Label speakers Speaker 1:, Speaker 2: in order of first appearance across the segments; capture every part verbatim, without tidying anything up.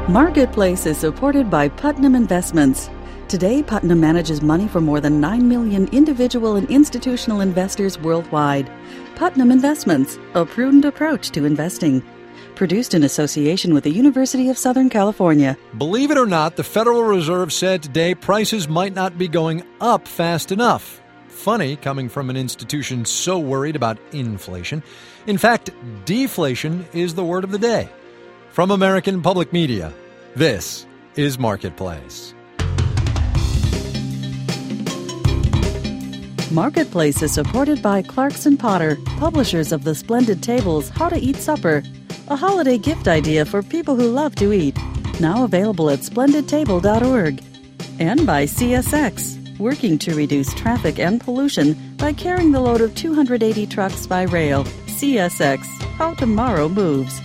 Speaker 1: Marketplace is supported by Putnam Investments. Today, Putnam manages money for more than nine million individual and institutional investors worldwide. Putnam Investments, a prudent approach to investing. Produced in association with the University of Southern California.
Speaker 2: Believe it or not, the Federal Reserve said today prices might not be going up fast enough. Funny, coming from an institution so worried about inflation. In fact, deflation is the word of the day. From American Public Media, this is Marketplace.
Speaker 1: Marketplace is supported by Clarkson Potter, publishers of the splendid tables How to Eat Supper, a holiday gift idea for people who love to eat. Now available at splendid table dot org. And by C S X, working to reduce traffic and pollution by carrying the load of two hundred eighty trucks by rail. C S X, how tomorrow moves.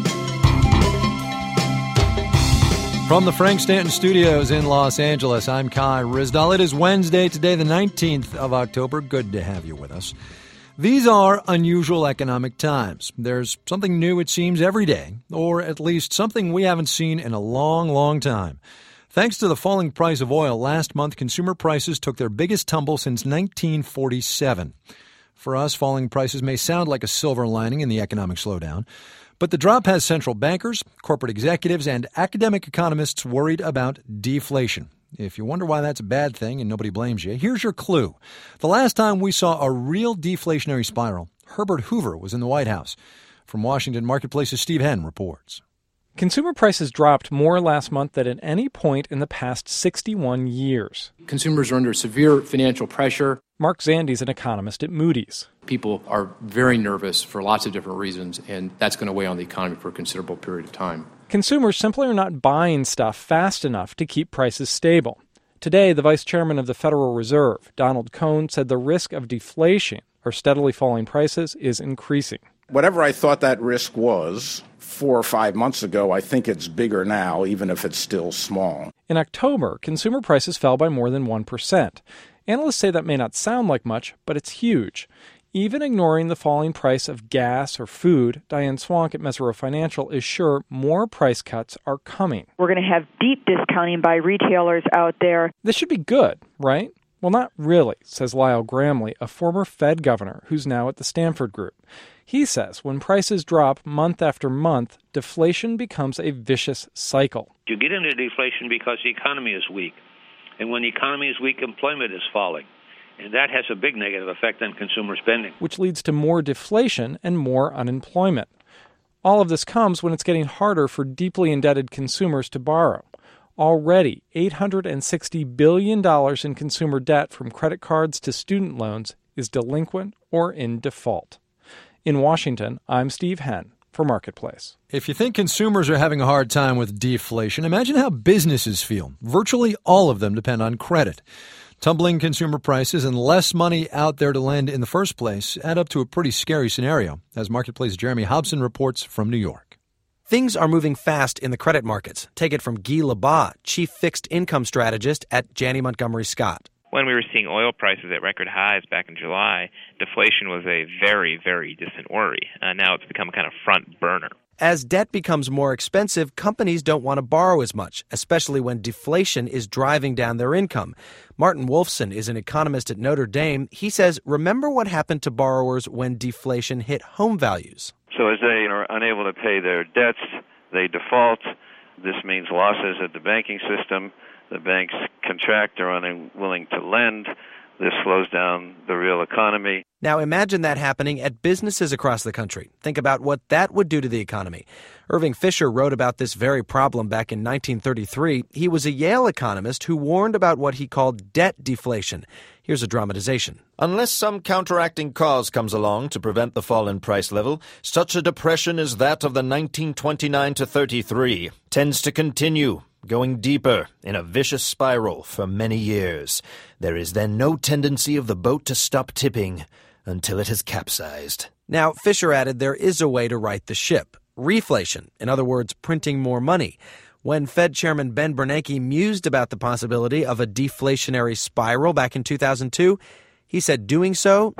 Speaker 2: From the Frank Stanton Studios in Los Angeles, I'm Kai Ryssdal. It is Wednesday, today the nineteenth of October. Good to have you with us. These are unusual economic times. There's something new, it seems, every day, or at least something we haven't seen in a long, long time. Thanks to the falling price of oil, last month consumer prices took their biggest tumble since nineteen forty-seven. For us, falling prices may sound like a silver lining in the economic slowdown. But the drop has central bankers, corporate executives, and academic economists worried about deflation. If you wonder why that's a bad thing and nobody blames you, here's your clue. The last time we saw a real deflationary spiral, Herbert Hoover was in the White House. From Washington, Marketplace's Steve Henn reports.
Speaker 3: Consumer prices dropped more last month than at any point in the past sixty-one years.
Speaker 4: Consumers are under severe financial pressure.
Speaker 3: Mark Zandi is an economist at Moody's.
Speaker 4: People are very nervous for lots of different reasons, and that's going to weigh on the economy for a considerable period of time.
Speaker 3: Consumers simply are not buying stuff fast enough to keep prices stable. Today, the vice chairman of the Federal Reserve, Donald Cohn, said the risk of deflation, or steadily falling prices, is increasing.
Speaker 5: Whatever I thought that risk was four or five months ago, I think it's bigger now, even if it's still small.
Speaker 3: In October, consumer prices fell by more than one percent. Analysts say that may not sound like much, but it's huge. Even ignoring the falling price of gas or food, Diane Swank at Mesirow Financial is sure more price cuts are coming.
Speaker 6: We're going to have deep discounting by retailers out there.
Speaker 3: This should be good, right? Well, not really, says Lyle Gramley, a former Fed governor who's now at the Stanford Group. He says when prices drop month after month, deflation becomes a vicious cycle.
Speaker 7: You get into deflation because the economy is weak. And when the economy is weak, employment is falling. And that has a big negative effect on consumer spending.
Speaker 3: Which leads to more deflation and more unemployment. All of this comes when it's getting harder for deeply indebted consumers to borrow. Already, eight hundred sixty billion dollars in consumer debt from credit cards to student loans is delinquent or in default. In Washington, I'm Steve Henn for Marketplace.
Speaker 2: If you think consumers are having a hard time with deflation, imagine how businesses feel. Virtually all of them depend on credit. Tumbling consumer prices and less money out there to lend in the first place add up to a pretty scary scenario, as Marketplace's Jeremy Hobson reports from New York.
Speaker 8: Things are moving fast in the credit markets. Take it from Guy Labat, chief fixed income strategist at Janney Montgomery Scott.
Speaker 9: When we were seeing oil prices at record highs back in July, deflation was a very, very distant worry. Uh, now it's become a kind of front burner.
Speaker 8: As debt becomes more expensive, companies don't want to borrow as much, especially when deflation is driving down their income. Martin Wolfson is an economist at Notre Dame. He says, remember what happened to borrowers when deflation hit home values.
Speaker 10: So as they are unable to pay their debts, they default. This means losses at the banking system. The banks contract, are unwilling to lend. This slows down the real economy.
Speaker 8: Now imagine that happening at businesses across the country. Think about what that would do to the economy. Irving Fisher wrote about this very problem back in nineteen thirty-three. He was a Yale economist who warned about what he called debt deflation. Here's a dramatization.
Speaker 11: Unless some counteracting cause comes along to prevent the fall in price level, such a depression as that of the nineteen twenty-nine to thirty-three tends to continue, going deeper in a vicious spiral for many years. There is then no tendency of the boat to stop tipping until it has capsized.
Speaker 8: Now, Fisher added there is a way to right the ship. Reflation, in other words, printing more money. When Fed Chairman Ben Bernanke mused about the possibility of a deflationary spiral back in two thousand two, he said doing so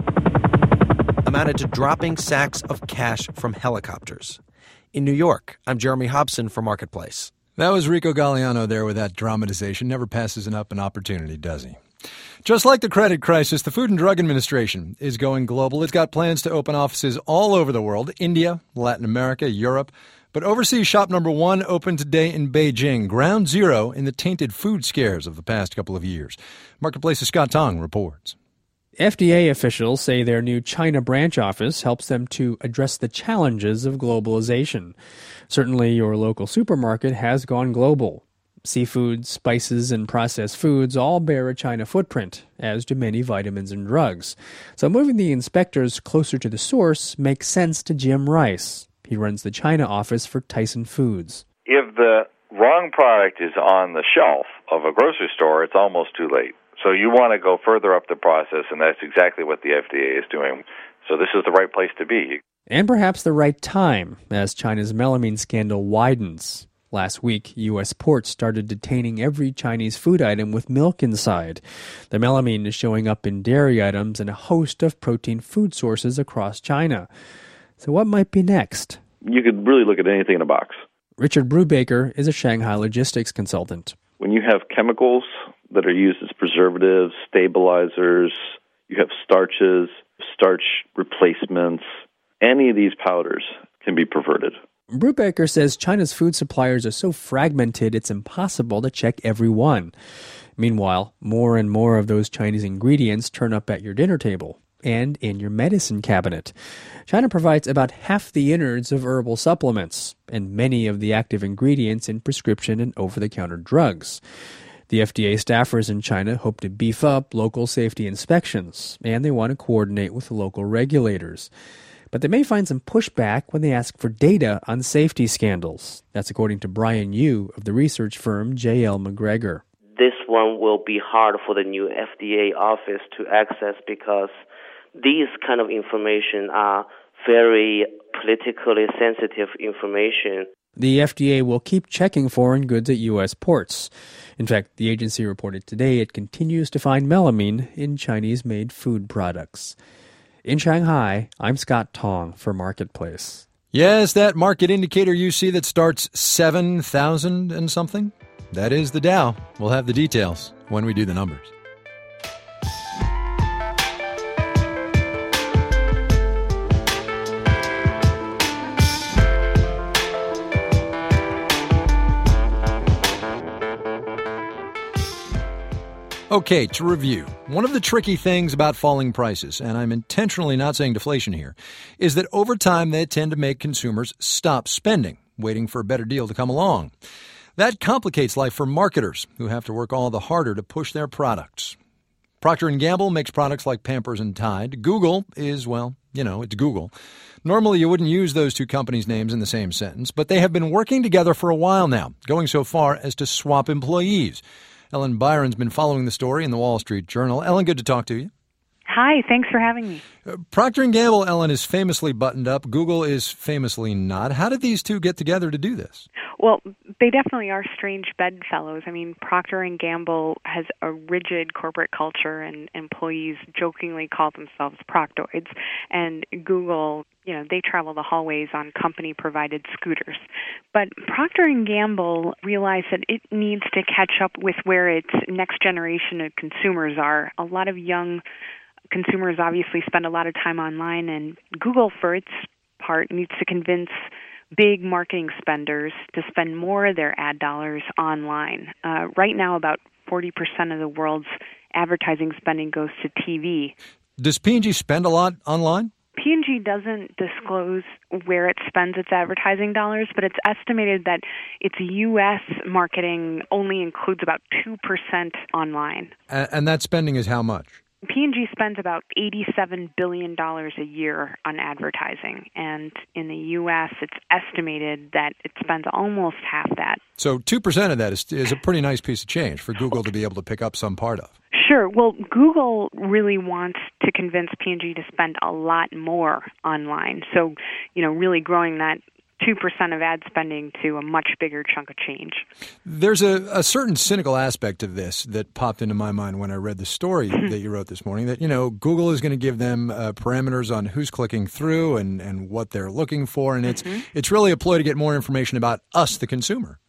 Speaker 8: amounted to dropping sacks of cash from helicopters. In New York, I'm Jeremy Hobson for Marketplace.
Speaker 2: That was Rico Galliano there with that dramatization. Never passes up an opportunity, does he? Just like the credit crisis, the Food and Drug Administration is going global. It's got plans to open offices all over the world, India, Latin America, Europe. But overseas shop number one opened today in Beijing, ground zero in the tainted food scares of the past couple of years. Marketplace's Scott Tong reports.
Speaker 12: F D A officials say their new China branch office helps them to address the challenges of globalization. Certainly, your local supermarket has gone global. Seafood, spices, and processed foods all bear a China footprint, as do many vitamins and drugs. So moving the inspectors closer to the source makes sense to Jim Rice. He runs the China office for Tyson Foods.
Speaker 13: If the wrong product is on the shelf of a grocery store, it's almost too late. So you want to go further up the process, and that's exactly what the F D A is doing. So this is the right place to be.
Speaker 12: And perhaps the right time, as China's melamine scandal widens. Last week, U S ports started detaining every Chinese food item with milk inside. The melamine is showing up in dairy items and a host of protein food sources across China. So what might be next?
Speaker 14: You could really look at anything in a box.
Speaker 12: Richard Brubaker is a Shanghai logistics consultant.
Speaker 14: When you have chemicals that are used as preservatives, stabilizers, you have starches, starch replacements, any of these powders can be perverted.
Speaker 12: Brubaker says China's food suppliers are so fragmented it's impossible to check every one. Meanwhile, more and more of those Chinese ingredients turn up at your dinner table and in your medicine cabinet. China provides about half the innards of herbal supplements and many of the active ingredients in prescription and over-the-counter drugs. The F D A staffers in China hope to beef up local safety inspections, and they want to coordinate with local regulators. But they may find some pushback when they ask for data on safety scandals. That's according to Brian Yu of the research firm J L McGregor.
Speaker 15: This one will be hard for the new F D A office to access because these kind of information are very politically sensitive information.
Speaker 12: The F D A will keep checking foreign goods at U S ports. In fact, the agency reported today it continues to find melamine in Chinese-made food products. In Shanghai, I'm Scott Tong for Marketplace.
Speaker 2: Yes, that market indicator you see that starts seven thousand and something? That is the Dow. We'll have the details when we do the numbers. Okay, to review, one of the tricky things about falling prices, and I'm intentionally not saying deflation here, is that over time they tend to make consumers stop spending, waiting for a better deal to come along. That complicates life for marketers who have to work all the harder to push their products. Procter and Gamble makes products like Pampers and Tide. Google is, well, you know, it's Google. Normally you wouldn't use those two companies' names in the same sentence, but they have been working together for a while now, going so far as to swap employees. Ellen Byron's been following the story in the Wall Street Journal. Ellen, good to talk to you.
Speaker 16: Hi, thanks for having me.
Speaker 2: Uh, Procter and Gamble, Ellen, is famously buttoned up. Google is famously not. How did these two get together to do this?
Speaker 16: Well, they definitely are strange bedfellows. I mean, Procter and Gamble has a rigid corporate culture, and employees jokingly call themselves Proctoids. And Google, you know, they travel the hallways on company-provided scooters. But Procter and Gamble realized that it needs to catch up with where its next generation of consumers are. A lot of young consumers obviously spend a lot of time online, and Google, for its part, needs to convince big marketing spenders to spend more of their ad dollars online. Uh, right now, about forty percent of the world's advertising spending goes to T V.
Speaker 2: Does P and G spend a lot online?
Speaker 16: P and G doesn't disclose where it spends its advertising dollars, but it's estimated that its U S marketing only includes about two percent online.
Speaker 2: And, and that spending is how much?
Speaker 16: P and G spends about eighty-seven billion dollars a year on advertising, and in the U S it's estimated that it spends almost half that.
Speaker 2: So two percent of that is, is a pretty nice piece of change for Google to be able to pick up some part of.
Speaker 16: Sure. Well, Google really wants to convince P and G to spend a lot more online. So, you know, really growing that two percent of ad spending to a much bigger chunk of change.
Speaker 2: There's a, a certain cynical aspect of this that popped into my mind when I read the story that you wrote this morning, that, you know, Google is going to give them uh, parameters on who's clicking through and, and what they're looking for. And it's mm-hmm. it's really a ploy to get more information about us, the consumer.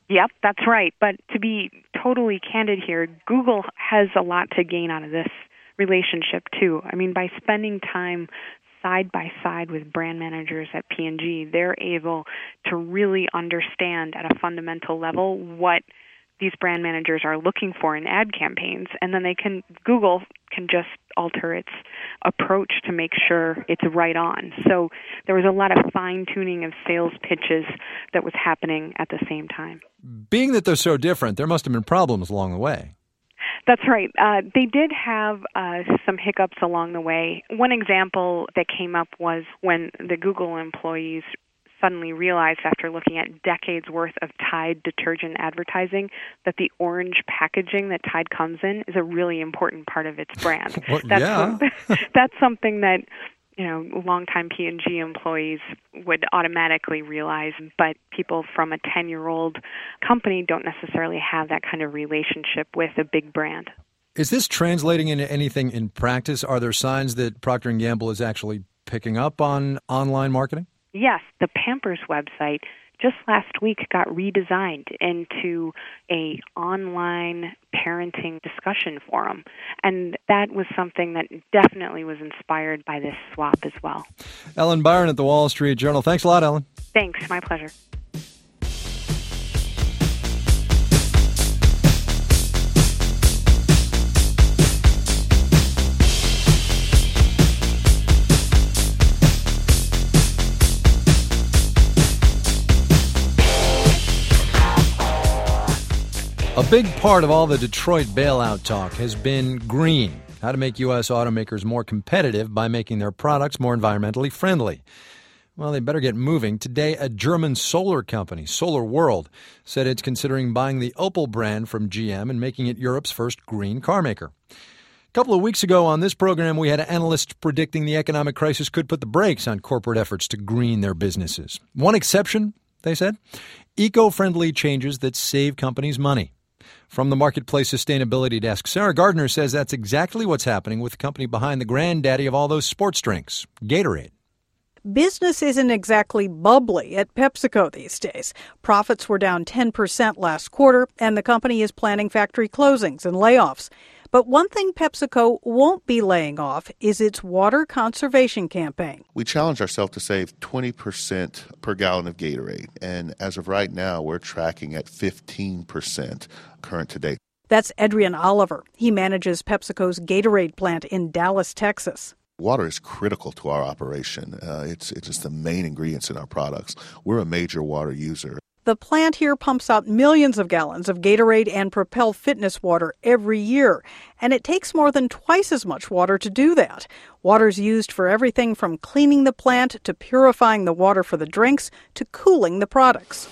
Speaker 16: Yep, that's right. But to be totally candid here, Google has a lot to gain out of this relationship, too. I mean, by spending time side by side with brand managers at P and G, they're able to really understand at a fundamental level what these brand managers are looking for in ad campaigns, and then they can Google can just alter its approach to make sure it's right on. So there was a lot of fine-tuning of sales pitches that was happening at the same time.
Speaker 2: Being that they're so different, there must have been problems along the way.
Speaker 16: That's right. Uh, they did have uh, some hiccups along the way. One example that came up was when the Google employees suddenly realized, after looking at decades worth of Tide detergent advertising, that the orange packaging that Tide comes in is a really important part of its brand.
Speaker 2: Well,
Speaker 16: that's
Speaker 2: yeah.
Speaker 16: some, that's something that, you know, longtime P and G employees would automatically realize, but people from a ten-year-old company don't necessarily have that kind of relationship with a big brand.
Speaker 2: Is this translating into anything in practice? Are there signs that Procter and Gamble is actually picking up on online marketing?
Speaker 16: Yes, the Pampers website just last week got redesigned into a online parenting discussion forum, and that was something that definitely was inspired by this swap as well.
Speaker 2: Ellen Byron at the Wall Street Journal. Thanks a lot, Ellen.
Speaker 16: Thanks, my pleasure.
Speaker 2: A big part of all the Detroit bailout talk has been green, how to make U S automakers more competitive by making their products more environmentally friendly. Well, they better get moving. Today, a German solar company, Solar World, said it's considering buying the Opel brand from G M and making it Europe's first green car maker. A couple of weeks ago on this program, we had analysts predicting the economic crisis could put the brakes on corporate efforts to green their businesses. One exception, they said, eco-friendly changes that save companies money. From the Marketplace Sustainability Desk, Sarah Gardner says that's exactly what's happening with the company behind the granddaddy of all those sports drinks, Gatorade.
Speaker 17: Business isn't exactly bubbly at PepsiCo these days. Profits were down ten percent last quarter, and the company is planning factory closings and layoffs. But one thing PepsiCo won't be laying off is its water conservation campaign.
Speaker 18: We challenged ourselves to save twenty percent per gallon of Gatorade, and as of right now, we're tracking at fifteen percent current to date.
Speaker 17: That's Adrian Oliver. He manages PepsiCo's Gatorade plant in Dallas, Texas.
Speaker 18: Water is critical to our operation. Uh, it's, it's just the main ingredients in our products. We're a major water user.
Speaker 17: The plant here pumps out millions of gallons of Gatorade and Propel fitness water every year, and it takes more than twice as much water to do that. Water's used for everything from cleaning the plant to purifying the water for the drinks to cooling the products.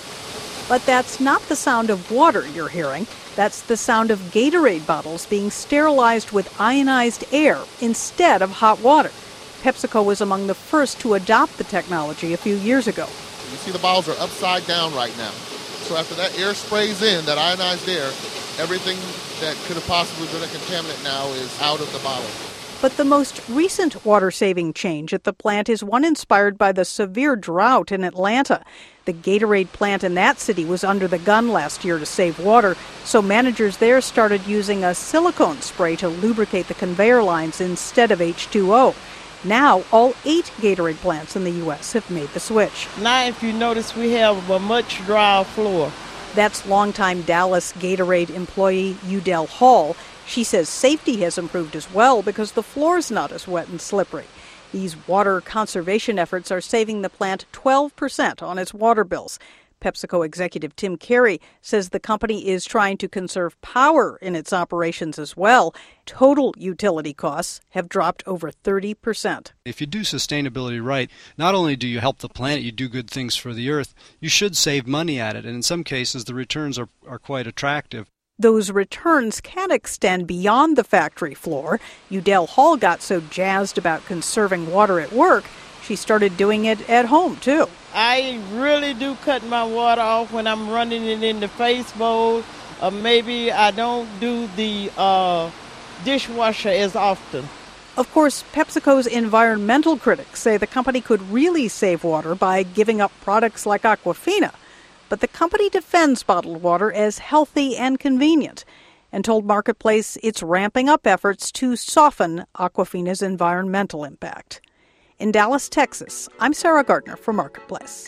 Speaker 17: But that's not the sound of water you're hearing. That's the sound of Gatorade bottles being sterilized with ionized air instead of hot water. PepsiCo was among the first to adopt the technology a few years ago.
Speaker 19: You see the bottles are upside down right now. So after that air sprays in, that ionized air, everything that could have possibly been a contaminant now is out of the bottle.
Speaker 17: But the most recent water-saving change at the plant is one inspired by the severe drought in Atlanta. The Gatorade plant in that city was under the gun last year to save water, so managers there started using a silicone spray to lubricate the conveyor lines instead of H two O. Now, all eight Gatorade plants in the U S have made the switch.
Speaker 20: Now, if you notice, we have a much drier floor.
Speaker 17: That's longtime Dallas Gatorade employee Udell Hall. She says safety has improved as well because the floor's not as wet and slippery. These water conservation efforts are saving the plant twelve percent on its water bills. PepsiCo executive Tim Carey says the company is trying to conserve power in its operations as well. Total utility costs have dropped over thirty percent.
Speaker 21: If you do sustainability right, not only do you help the planet, you do good things for the earth, you should save money at it. And in some cases, the returns are, are quite attractive.
Speaker 17: Those returns can extend beyond the factory floor. Udell Hall got so jazzed about conserving water at work, she started doing it at home, too.
Speaker 20: I really do cut my water off when I'm running it in the face bowl, or maybe I don't do the uh, dishwasher as often.
Speaker 17: Of course, PepsiCo's environmental critics say the company could really save water by giving up products like Aquafina. but the company defends bottled water as healthy and convenient and told Marketplace it's ramping up efforts to soften Aquafina's environmental impact. In Dallas, Texas, I'm Sarah Gardner for Marketplace.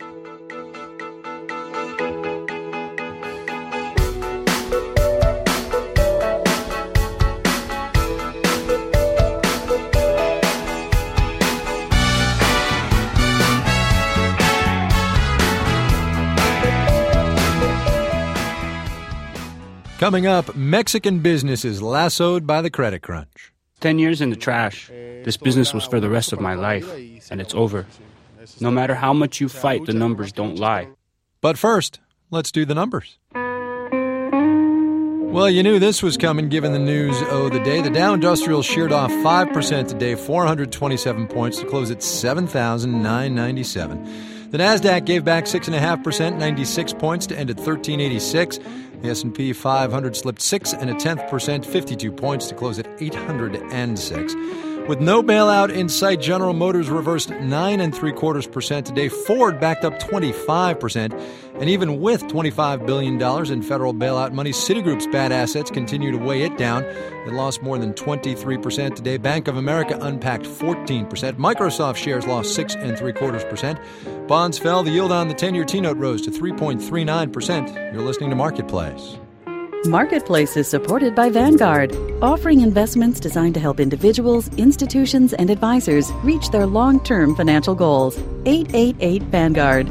Speaker 2: Coming up, Mexican businesses lassoed by the credit crunch.
Speaker 1: Ten years in the trash. This business was for the rest of my life, and it's over. No matter how much you fight, the numbers don't lie.
Speaker 2: But first, let's do the numbers. Well, you knew this was coming given the news oh the day. The Dow Industrial sheared off five percent today, four hundred twenty-seven points to close at seven thousand nine hundred ninety-seven. The NASDAQ gave back six point five percent, ninety-six points to end at thirteen eighty-six. The S and P five hundred slipped six and a tenth percent, fifty-two points to close at eight hundred six. With no bailout in sight, General Motors reversed nine and three quarters percent today. Ford backed up twenty-five percent. And even with twenty-five billion dollars in federal bailout money, Citigroup's bad assets continue to weigh it down. It lost more than twenty-three percent today. Bank of America unpacked fourteen percent. Microsoft shares lost six and three quarters percent. Bonds fell. The yield on the ten-year T-note rose to three point three nine percent. You're listening to Marketplace.
Speaker 22: Marketplace is supported by Vanguard, offering investments designed to help individuals, institutions, and advisors reach their long-term financial goals. eight eight eight Vanguard.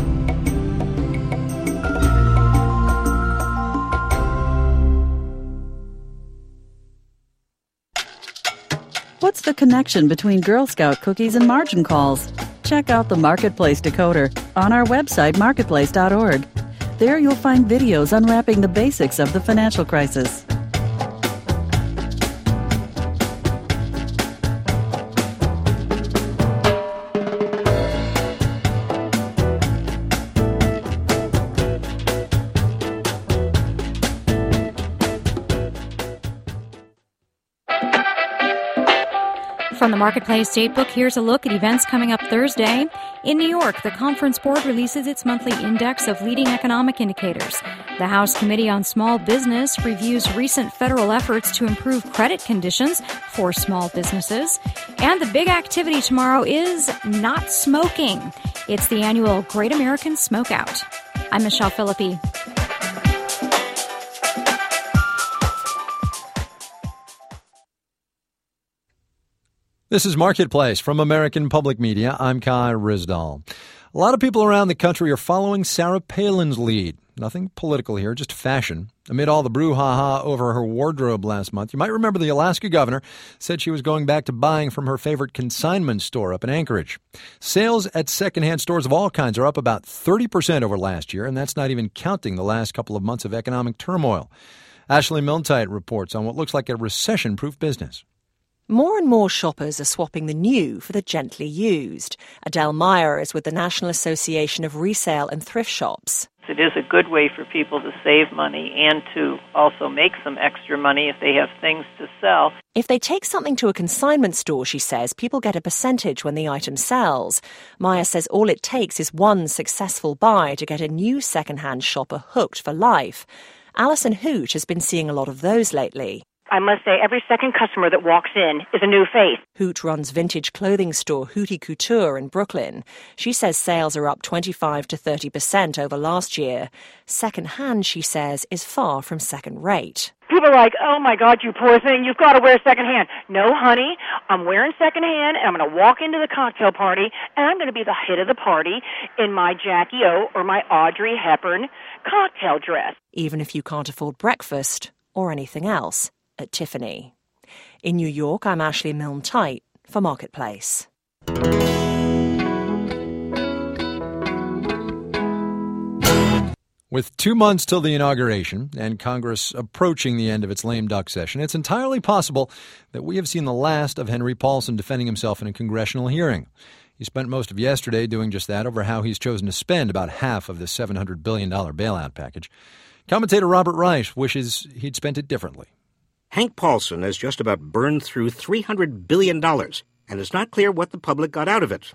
Speaker 22: What's the connection between Girl Scout cookies and margin calls? Check out the Marketplace Decoder on our website, marketplace dot org. There you'll find videos unwrapping the basics of the financial crisis.
Speaker 23: From the Marketplace Datebook, here's a look at events coming up Thursday. In New York, the Conference Board releases its monthly index of leading economic indicators. The House Committee on Small Business reviews recent federal efforts to improve credit conditions for small businesses. And the big activity tomorrow is not smoking. It's the annual Great American Smokeout. I'm Michelle Philippi.
Speaker 2: This is Marketplace from American Public Media. I'm Kai Ryssdal. A lot of people around the country are following Sarah Palin's lead. Nothing political here, just fashion. Amid all the brouhaha over her wardrobe last month, you might remember the Alaska governor said she was going back to buying from her favorite consignment store up in Anchorage. Sales at secondhand stores of all kinds are up about thirty percent over last year, and that's not even counting the last couple of months of economic turmoil. Ashley Milne-Tyte reports on what looks like a recession-proof business.
Speaker 24: More and more shoppers are swapping the new for the gently used. Adele Meyer is with the National Association of Resale and Thrift Shops.
Speaker 25: It is a good way for people to save money and to also make some extra money if they have things to sell.
Speaker 24: If they take something to a consignment store, she says, people get a percentage when the item sells. Meyer says all it takes is one successful buy to get a new second-hand shopper hooked for life. Alison Hooch has been seeing a lot of those lately.
Speaker 26: I must say, every second customer that walks in is a new face.
Speaker 24: Hoot runs vintage clothing store Hootie Couture in Brooklyn. She says sales are up twenty-five to thirty percent over last year. Second-hand, she says, is far from second-rate.
Speaker 26: People are like, oh, my God, you poor thing, you've got to wear second-hand. No, honey, I'm wearing second-hand, and I'm going to walk into the cocktail party, and I'm going to be the hit of the party in my Jackie O or my Audrey Hepburn cocktail dress.
Speaker 24: Even if you can't afford breakfast or anything else at Tiffany. In New York, I'm Ashley Milne-Tyte for Marketplace.
Speaker 2: With two months till the inauguration and Congress approaching the end of its lame duck session, it's entirely possible that we have seen the last of Henry Paulson defending himself in a congressional hearing. He spent most of yesterday doing just that over how he's chosen to spend about half of the seven hundred billion dollars bailout package. Commentator Robert Reich wishes he'd spent it differently.
Speaker 27: Hank Paulson has just about burned through three hundred billion dollars, and it's not clear what the public got out of it.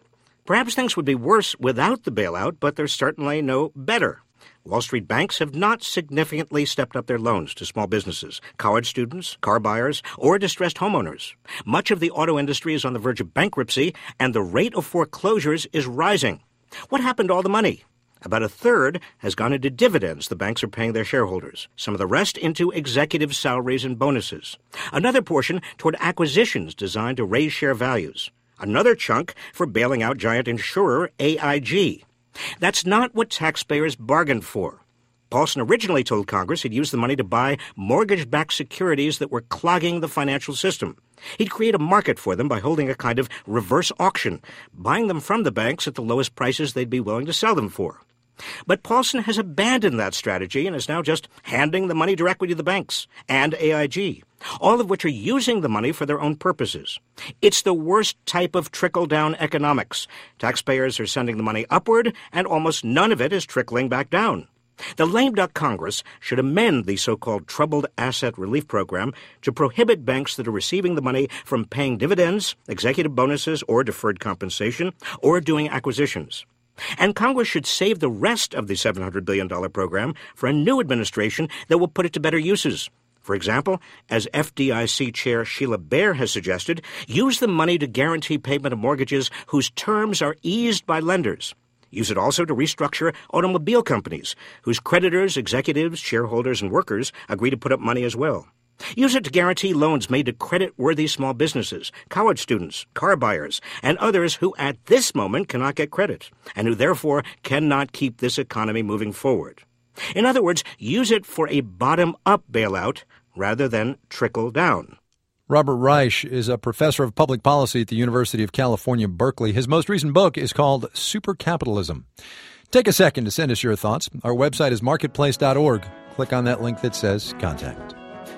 Speaker 27: Perhaps things would be worse without the bailout, but they're certainly no better. Wall Street banks have not significantly stepped up their loans to small businesses, college students, car buyers, or distressed homeowners. Much of the auto industry is on the verge of bankruptcy, and the rate of foreclosures is rising. What happened to all the money? About a third has gone into dividends the banks are paying their shareholders, some of the rest into executive salaries and bonuses. Another portion toward acquisitions designed to raise share values. Another chunk for bailing out giant insurer A I G. That's not what taxpayers bargained for. Paulson originally told Congress he'd use the money to buy mortgage-backed securities that were clogging the financial system. He'd create a market for them by holding a kind of reverse auction, buying them from the banks at the lowest prices they'd be willing to sell them for. But Paulson has abandoned that strategy and is now just handing the money directly to the banks and A I G, all of which are using the money for their own purposes. It's the worst type of trickle-down economics. Taxpayers are sending the money upward, and almost none of it is trickling back down. The lame duck Congress should amend the so-called Troubled Asset Relief Program to prohibit banks that are receiving the money from paying dividends, executive bonuses, or deferred compensation, or doing acquisitions. And Congress should save the rest of the seven hundred billion dollars program for a new administration that will put it to better uses. For example, as F D I C Chair Sheila Bair has suggested, use the money to guarantee payment of mortgages whose terms are eased by lenders. Use it also to restructure automobile companies, whose creditors, executives, shareholders, and workers agree to put up money as well. Use it to guarantee loans made to credit-worthy small businesses, college students, car buyers, and others who at this moment cannot get credit, and who therefore cannot keep this economy moving forward. In other words, use it for a bottom-up bailout rather than trickle-down.
Speaker 2: Robert Reich is a professor of public policy at the University of California, Berkeley. His most recent book is called Supercapitalism. Take a second to send us your thoughts. Our website is marketplace dot org. Click on that link that says Contact.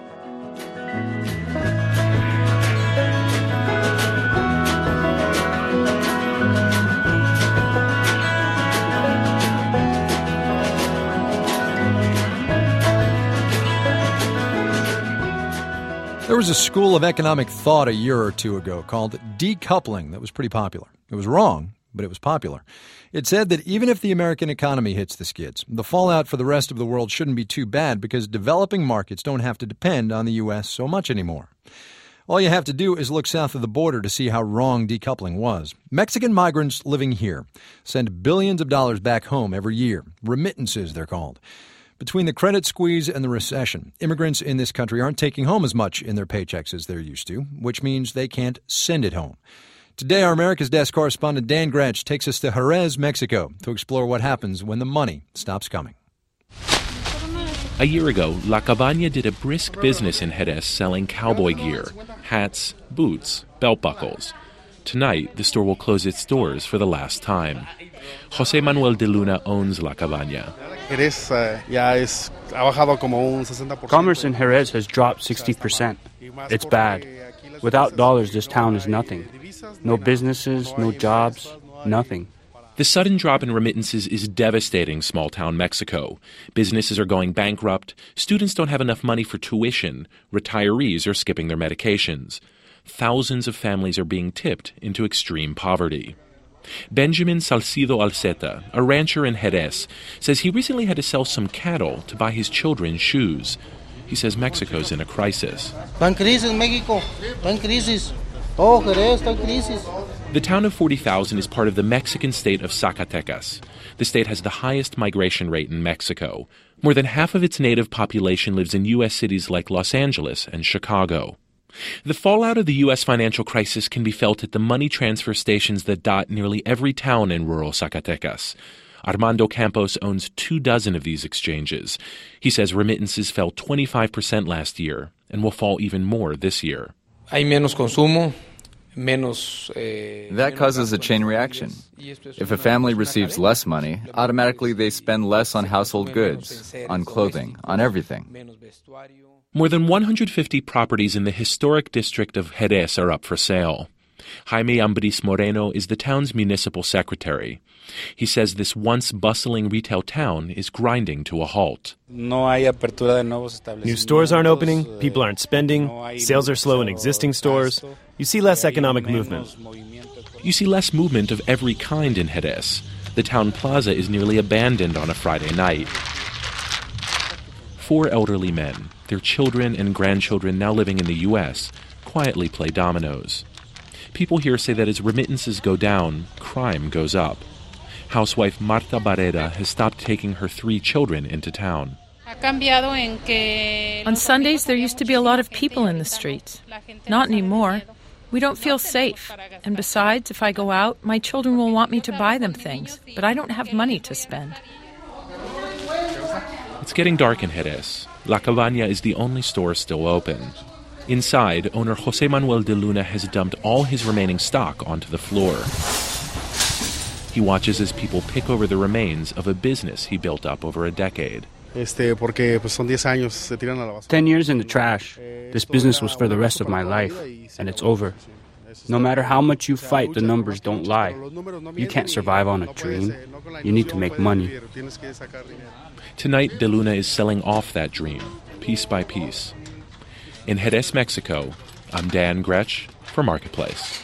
Speaker 2: There was a school of economic thought a year or two ago called decoupling that was pretty popular. It was wrong, but it was popular. It said that even if the American economy hits the skids, the fallout for the rest of the world shouldn't be too bad because developing markets don't have to depend on the U S so much anymore. All you have to do is look south of the border to see how wrong decoupling was. Mexican migrants living here send billions of dollars back home every year. Remittances, they're called. Between the credit squeeze and the recession, immigrants in this country aren't taking home as much in their paychecks as they're used to, which means they can't send it home. Today, our America's Desk correspondent Dan Gretsch takes us to Jerez, Mexico, to explore what happens when the money stops coming.
Speaker 3: A year ago, La Cabaña did a brisk business in Jerez selling cowboy gear, hats, boots, belt buckles. Tonight, the store will close its doors for the last time. José Manuel de Luna owns La Cabaña.
Speaker 1: Commerce in Jerez has dropped sixty percent. It's bad. Without dollars, this town is nothing. No businesses, no jobs, nothing.
Speaker 3: The sudden drop in remittances is devastating small-town Mexico. Businesses are going bankrupt, students don't have enough money for tuition, retirees are skipping their medications. Thousands of families are being tipped into extreme poverty. Benjamin Salcido Alceta, a rancher in Jerez, says he recently had to sell some cattle to buy his children's shoes. He says Mexico's in a crisis.
Speaker 4: Está en crisis, México. Está en crisis. Oh, Jerez está en crisis.
Speaker 3: The town of forty thousand is part of the Mexican state of Zacatecas. The state has the highest migration rate in Mexico. More than half of its native population lives in U S cities like Los Angeles and Chicago. The fallout of the U S financial crisis can be felt at the money transfer stations that dot nearly every town in rural Zacatecas. Armando Campos owns two dozen of these exchanges. He says remittances fell twenty-five percent last year and will fall even more this year.
Speaker 5: Hay menos consumo, menos, eh,
Speaker 6: that causes a chain reaction. If a family receives less money, automatically they spend less on household goods, on clothing, on everything.
Speaker 3: More than one hundred fifty properties in the historic district of Jerez are up for sale. Jaime Ambris Moreno is the town's municipal secretary. He says this once bustling retail town is grinding to a halt.
Speaker 7: New stores aren't opening, people aren't spending, sales are slow in existing stores. You see less economic movement.
Speaker 3: You see less movement of every kind in Jerez. The town plaza is nearly abandoned on a Friday night. Four elderly men, their children and grandchildren now living in the U S, quietly play dominoes. People here say that as remittances go down, crime goes up. Housewife Marta Barrera has stopped taking her three children into town.
Speaker 8: On Sundays, there used to be a lot of people in the streets. Not anymore. We don't feel safe. And besides, if I go out, my children will want me to buy them things, but I don't have money to spend.
Speaker 3: It's getting dark in Jerez. La Cabaña is the only store still open. Inside, owner Jose Manuel de Luna has dumped all his remaining stock onto the floor. He watches as people pick over the remains of a business he built up over a decade.
Speaker 1: Ten years in the trash. This business was for the rest of my life, and it's over. No matter how much you fight, the numbers don't lie. You can't survive on a dream. You need to make money.
Speaker 3: Tonight, De Luna is selling off that dream, piece by piece. In Jerez, Mexico, I'm Dan Gretsch for Marketplace.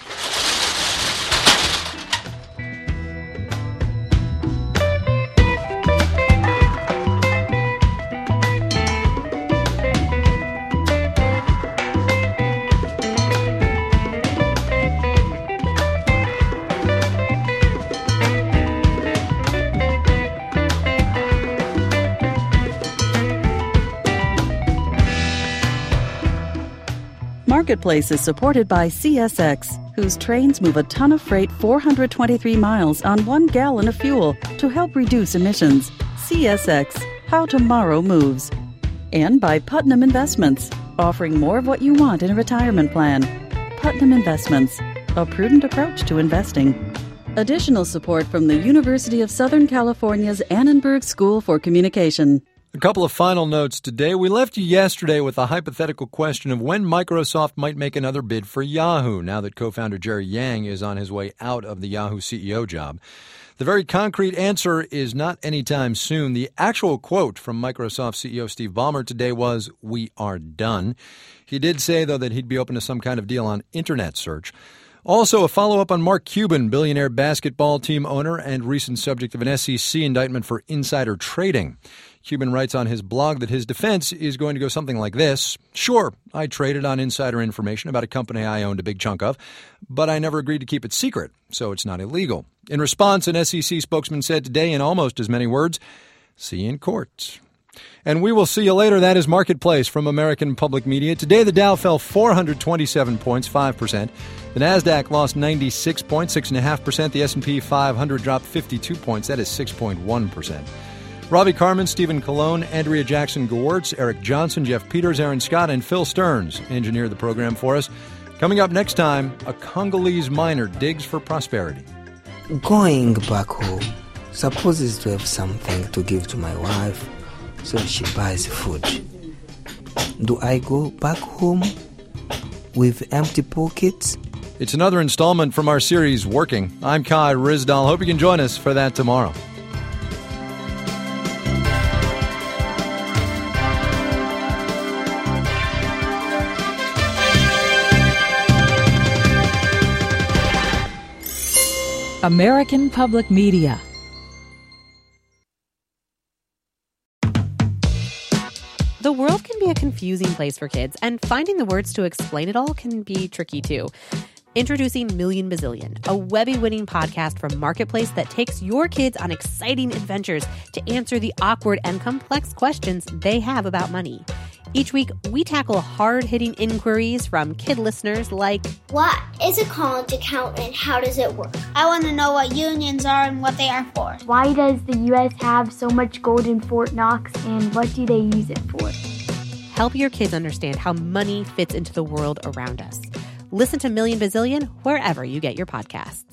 Speaker 22: Marketplace is supported by C S X, whose trains move a ton of freight four hundred twenty-three miles on one gallon of fuel to help reduce emissions. C S X, how tomorrow moves. And by Putnam Investments, offering more of what you want in a retirement plan. Putnam Investments, a prudent approach to investing. Additional support from the University of Southern California's Annenberg School for Communication.
Speaker 2: A couple of final notes today. We left you yesterday with a hypothetical question of when Microsoft might make another bid for Yahoo, now that co-founder Jerry Yang is on his way out of the Yahoo C E O job. The very concrete answer is not anytime soon. The actual quote from Microsoft C E O Steve Ballmer today was, "We are done." He did say, though, that he'd be open to some kind of deal on internet search. Also, a follow-up on Mark Cuban, billionaire basketball team owner and recent subject of an S E C indictment for insider trading. Cuban writes on his blog that his defense is going to go something like this. Sure, I traded on insider information about a company I owned a big chunk of, but I never agreed to keep it secret, so it's not illegal. In response, an S E C spokesman said today in almost as many words, see you in court. And we will see you later. That is Marketplace from American Public Media. Today, the Dow fell four hundred twenty-seven points, five percent. The NASDAQ lost ninety-six points, six point five percent. The S and P five hundred dropped fifty-two points. That is six point one percent. Robbie Carmen, Stephen Colon, Andrea Jackson-Gewertz, Eric Johnson, Jeff Peters, Aaron Scott, and Phil Stearns engineered the program for us. Coming up next time, a Congolese miner digs for prosperity.
Speaker 9: Going back home supposes to have something to give to my wife, so she buys food. Do I go back home with empty pockets?
Speaker 2: It's another installment from our series, Working. I'm Kai Ryssdal. Hope you can join us for that tomorrow.
Speaker 22: American Public Media.
Speaker 10: The world can be a confusing place for kids, and finding the words to explain it all can be tricky too. Introducing Million Bazillion, a Webby-winning podcast from Marketplace that takes your kids on exciting adventures to answer the awkward and complex questions they have about money. Each week, we tackle hard-hitting inquiries from kid listeners like,
Speaker 11: what is a college account and how does it work? I want to know what unions are and what they are for.
Speaker 13: Why does the U S have so much gold in Fort Knox and what do they use it for?
Speaker 10: Help your kids understand how money fits into the world around us. Listen to Million Bazillion wherever you get your podcasts.